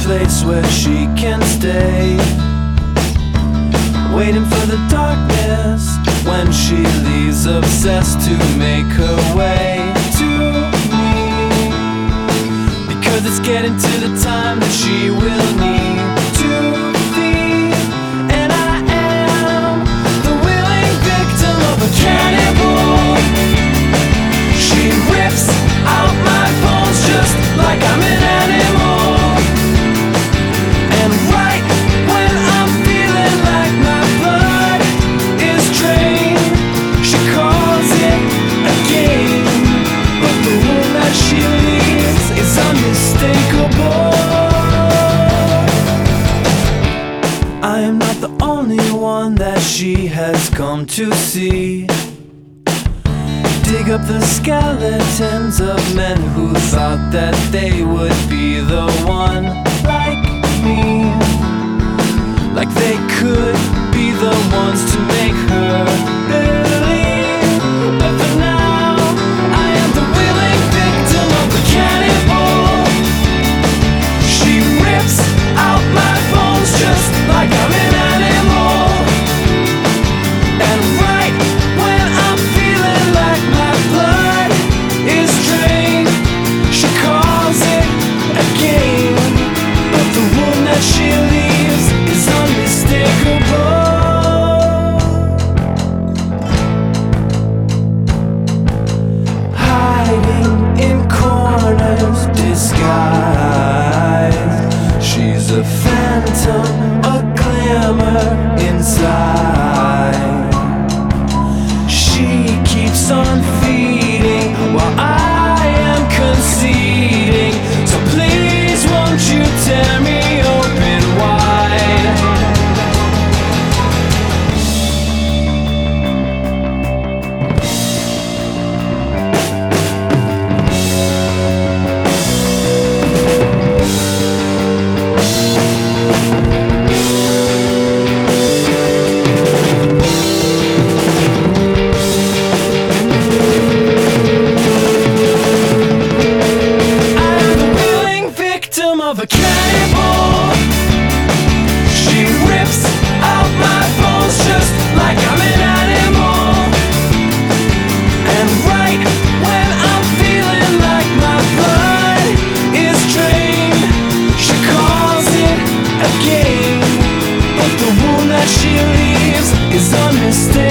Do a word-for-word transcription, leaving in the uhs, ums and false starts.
place where she can stay, waiting for the darkness when she leaves, obsessed to make her way to me, because it's getting to the time that she will need to feed. And I am the willing victim of a cannibal. She rips out my bones just like I'm an animal. And right when I'm feeling like my blood is drained, she calls it a game, but the wound that she leaves is unmistakable. I am not the only one that she has come to see. Dig up the skeletons of men who thought that they would be the one, like me, like they could be the ones to make her believe. But for now, I am the willing victim of the cannibal. She rips out my bones just like I'm an animal. And right when I'm feeling like my blood is drained, she calls it a game, but the wound that she leaves is unmistakable. Hiding in corners, disguised, she's a phantom, a glimmer inside. She keeps on feeding while I am conceding. So please won't you tear me open wide. Of a cannibal, she rips out my bones just like I'm an animal. And right when I'm feeling like my blood is drained, she calls it a game, but the wound that she leaves is unmistakable.